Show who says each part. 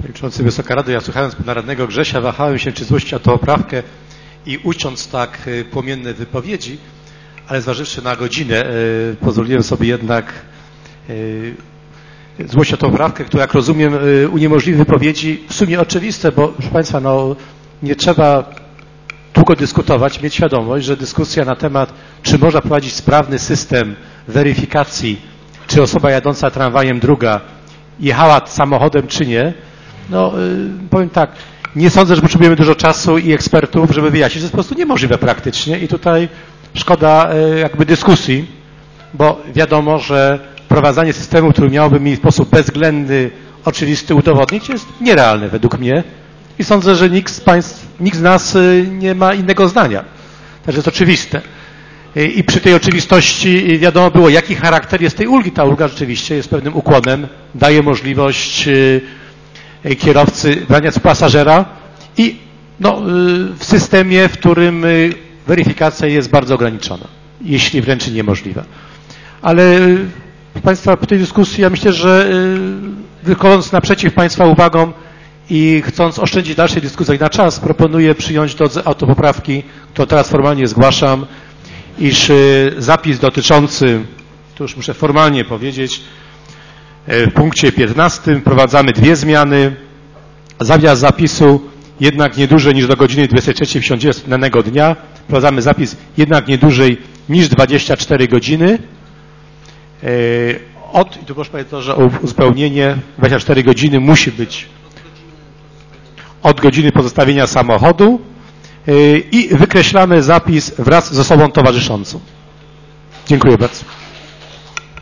Speaker 1: Panie Przewodniczący, Wysoka Rado, ja słuchając pana radnego Grzesia wahałem się, czy złościć autopoprawkę i uciąć tak płomienne wypowiedzi, ale zważywszy na godzinę, pozwoliłem sobie jednak złożyć autopoprawkę, która, jak rozumiem, uniemożliwi wypowiedzi w sumie oczywiste, bo proszę Państwa, no, nie trzeba długo dyskutować, mieć świadomość, że dyskusja na temat, czy można prowadzić sprawny system weryfikacji, czy osoba jadąca tramwajem druga jechała samochodem, czy nie, no powiem tak, nie sądzę, że potrzebujemy dużo czasu i ekspertów, żeby wyjaśnić, że jest po prostu niemożliwe praktycznie i tutaj szkoda jakby dyskusji, bo wiadomo, że wprowadzanie systemu, który miałby mi w sposób bezwzględny, oczywisty udowodnić, jest nierealne według mnie i sądzę, że nikt z nas nie ma innego zdania. Także jest oczywiste. I przy tej oczywistości wiadomo było, jaki charakter jest tej ulgi. Ta ulga rzeczywiście jest pewnym ukłonem, daje możliwość kierowcy brania pasażera i no, w systemie, w którym weryfikacja jest bardzo ograniczona, jeśli wręcz niemożliwa. Ale Państwa, po tej dyskusji ja myślę, że wychodząc naprzeciw Państwa uwagom i chcąc oszczędzić dalszej dyskusji na czas, proponuję przyjąć do autopoprawki, którą teraz formalnie zgłaszam, iż zapis dotyczący, tu już muszę formalnie powiedzieć, w punkcie 15 wprowadzamy dwie zmiany. Zamiast zapisu jednak nie dłużej niż do godziny 23:59 danego dnia wprowadzamy zapis jednak nie dłużej niż 24 godziny. I tu proszę Państwa, że o uzupełnienie 24 godziny musi być od godziny pozostawienia samochodu i wykreślamy zapis wraz z osobą towarzyszącą. Dziękuję bardzo.